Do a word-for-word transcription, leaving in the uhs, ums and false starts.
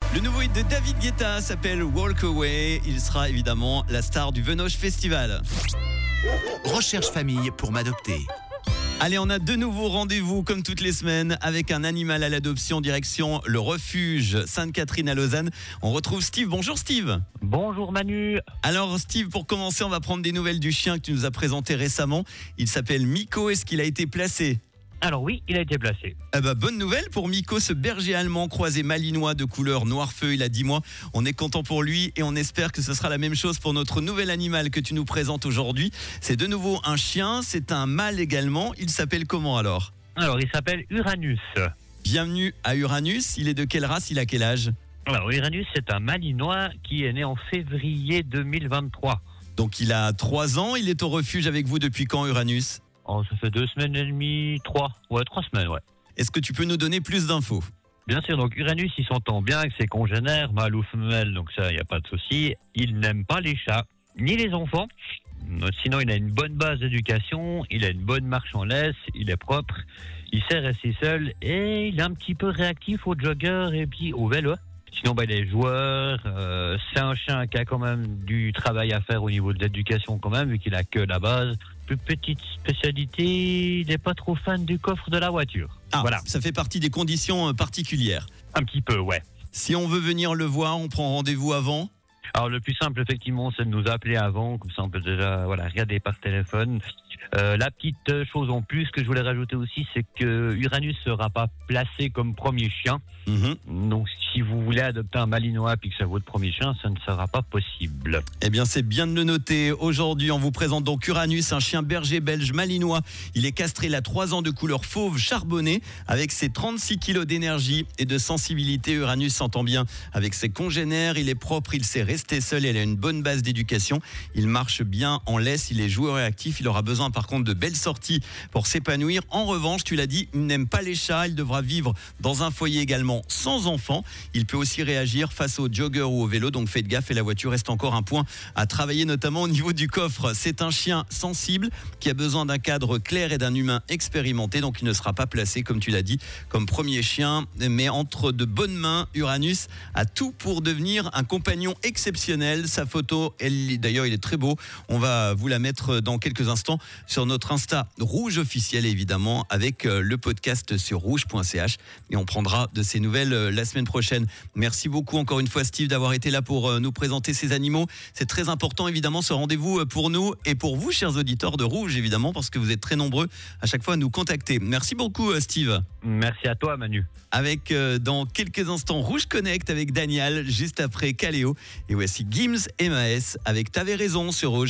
Le nouveau hit de David Guetta s'appelle Walk Away. Il sera évidemment la star du Venoche Festival. Recherche famille pour m'adopter. Allez, on a de nouveaux rendez-vous comme toutes les semaines avec un animal à l'adoption direction le refuge Sainte-Catherine à Lausanne. On retrouve Steve. Bonjour Steve. Bonjour Manu. Alors Steve, pour commencer, on va prendre des nouvelles du chien que tu nous as présenté récemment. Il s'appelle Miko. Est-ce qu'il a été placé ? Alors oui, il a été placé. Eh ben, bonne nouvelle pour Miko, ce berger allemand croisé malinois de couleur noir feu, il a dix mois. On est content pour lui et on espère que ce sera la même chose pour notre nouvel animal que tu nous présentes aujourd'hui. C'est de nouveau un chien, c'est un mâle également. Il s'appelle comment alors ? Alors il s'appelle Uranus. Bienvenue à Uranus. Il est de quelle race ? Il a quel âge ? Alors Uranus, c'est un malinois qui est né en février deux mille vingt-trois. Donc il a trois ans. Il est au refuge avec vous depuis quand, Uranus ? Oh, ça fait deux semaines et demie, trois. Ouais, trois semaines, ouais. Est-ce que tu peux nous donner plus d'infos ? Bien sûr, donc Uranus, il s'entend bien avec ses congénères, mâle ou femelle, donc ça, il n'y a pas de souci. Il n'aime pas les chats, ni les enfants. Sinon, il a une bonne base d'éducation, il a une bonne marche en laisse, il est propre, il sait rester seul et il est un petit peu réactif au jogger et puis au vélo. Sinon, bah, il est joueur, euh, c'est un chien qui a quand même du travail à faire au niveau de l'éducation quand même, vu qu'il a que la base. Plus petite spécialité, il n'est pas trop fan du coffre de la voiture. Ah, voilà. Ça fait partie des conditions particulières. Un petit peu, ouais. Si on veut venir le voir, on prend rendez-vous avant ? Alors le plus simple effectivement c'est de nous appeler avant, comme ça on peut déjà voilà, regarder par téléphone. Euh, la petite chose en plus que je voulais rajouter aussi, c'est que Uranus ne sera pas placé comme premier chien. Mmh. Donc si vous voulez adopter un malinois et que ça votre premier chien, ça ne sera pas possible. Eh bien c'est bien de le noter. Aujourd'hui on vous présente donc Uranus, un chien berger belge malinois. Il est castré, il a trois ans, de couleur fauve charbonnée. Avec ses trente-six kilos d'énergie et de sensibilité, Uranus s'entend bien avec ses congénères. Il est propre, il sait rester seul, il a une bonne base d'éducation. Il marche bien en laisse, il est joueur et actif. Il aura besoin par contre de belles sorties pour s'épanouir. En revanche, tu l'as dit, il n'aime pas les chats. Il devra vivre dans un foyer également sans enfant. Il peut aussi réagir face au jogger ou au vélo, donc faites gaffe. Et la voiture reste encore un point à travailler, notamment au niveau du coffre. C'est un chien sensible qui a besoin d'un cadre clair et d'un humain expérimenté, donc il ne sera pas placé, comme tu l'as dit, comme premier chien. Mais entre de bonnes mains, Uranus a tout pour devenir un compagnon exceptionnel. Sa photo, elle, d'ailleurs, il est très beau. On va vous la mettre dans quelques instants sur notre Insta Rouge officiel, évidemment, avec le podcast sur rouge point c h. Et on prendra de ces nouvelles la semaine prochaine. Merci beaucoup encore une fois, Steve, d'avoir été là pour nous présenter ces animaux. C'est très important, évidemment, ce rendez-vous pour nous et pour vous, chers auditeurs de Rouge, évidemment, parce que vous êtes très nombreux à chaque fois à nous contacter. Merci beaucoup, Steve. Merci à toi, Manu. Avec, euh, dans quelques instants, Rouge Connect avec Daniel, juste après Caléo. Et voici Gims et Maes avec T'avais raison sur Rouge.